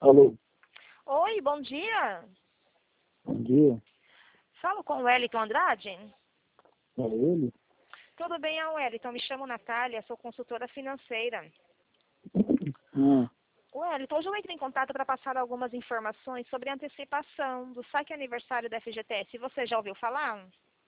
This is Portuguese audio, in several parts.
Alô, Oi, bom dia. bom dia. Falo com o Wellington Andrade? É ele? Tudo bem, Wellington? Me chamo Natália, sou consultora financeira. Ah, Wellington, hoje eu entrei em contato para passar algumas informações sobre a antecipação do saque aniversário da FGTS. Você já ouviu falar?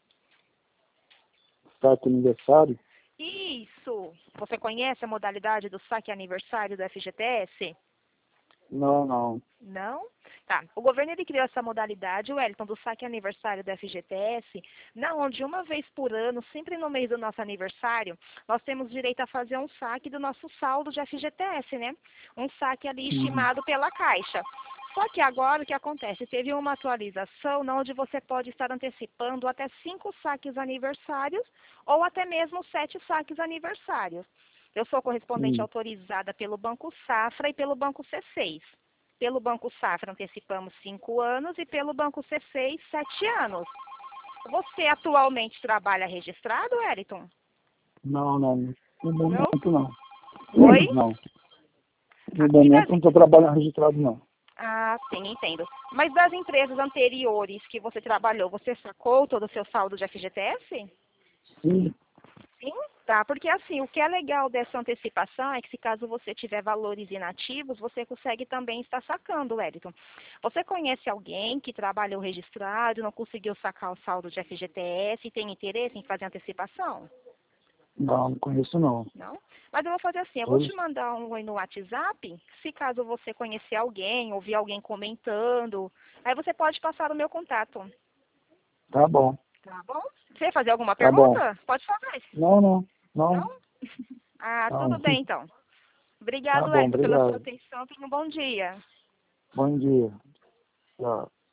saque aniversário? Isso! Você conhece a modalidade do saque aniversário do FGTS? Não, não. Não? Tá. O governo ele criou essa modalidade, Wellington, do saque aniversário do FGTS, na onde uma vez por ano, sempre no mês do nosso aniversário, nós temos direito a fazer um saque do nosso saldo de FGTS, né? Um saque ali Uhum. estimado pela Caixa. Só que agora o que acontece? Teve uma atualização onde você pode estar antecipando até 5 saques aniversários ou até mesmo 7 saques aniversários. Eu sou correspondente Hum. autorizada pelo Banco Safra e pelo Banco C6. Pelo Banco Safra antecipamos 5 anos e pelo Banco C6 7 anos. Você atualmente trabalha registrado, Wellington? Não, não. No Não? momento, não. Oi? Não. No E das... momento, não estou trabalhando registrado, não. Ah, sim, entendo. Mas das empresas anteriores que você trabalhou, você sacou todo o seu saldo de FGTS? Sim. Sim, tá. Porque assim, o que é legal dessa antecipação é que se caso você tiver valores inativos, você consegue também estar sacando, Wellington. Você conhece alguém que trabalhou registrado, não conseguiu sacar o saldo de FGTS e tem interesse em fazer antecipação? Não, não conheço, não. Não? Mas eu vou fazer assim, eu vou te Todos? mandar um oi no WhatsApp, se caso você conhecer alguém, ouvir alguém comentando, aí você pode passar o meu contato. Tá bom. Tá bom? Você ia fazer alguma Tá bom. pergunta? Pode fazer. Não, não. Não? Não. Ah, tudo Não. bem então. Tá Obrigado, bom, Wellington, pela sua obrigado. atenção. Tenha um bom dia. Bom dia. Tchau.